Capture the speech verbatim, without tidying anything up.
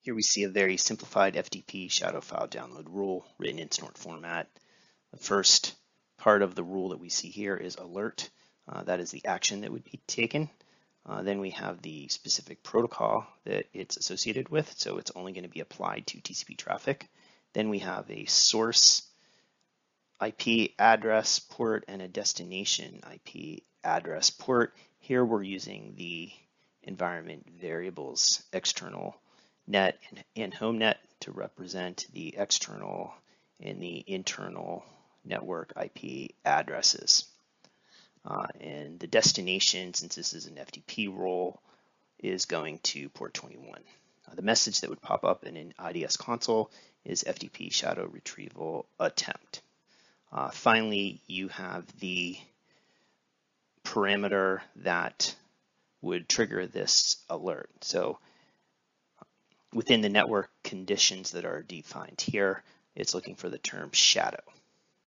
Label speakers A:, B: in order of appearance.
A: Here we see a very simplified F T P shadow file download rule written in Snort format. The first part of the rule that we see here is alert. Uh, that is the action that would be taken. Uh, then we have the specific protocol that it's associated with, so it's only going to be applied to T C P traffic. Then we have a source I P address port and a destination I P address port. Here we're using the environment variables external net and home net to represent the external and the internal network I P addresses. Uh, and the destination, since this is an F T P role, is going to port twenty-one. Uh, the message that would pop up in an I D S console is F T P shadow retrieval attempt. Uh, finally, you have the parameter that would trigger this alert. So within the network conditions that are defined here, it's looking for the term shadow.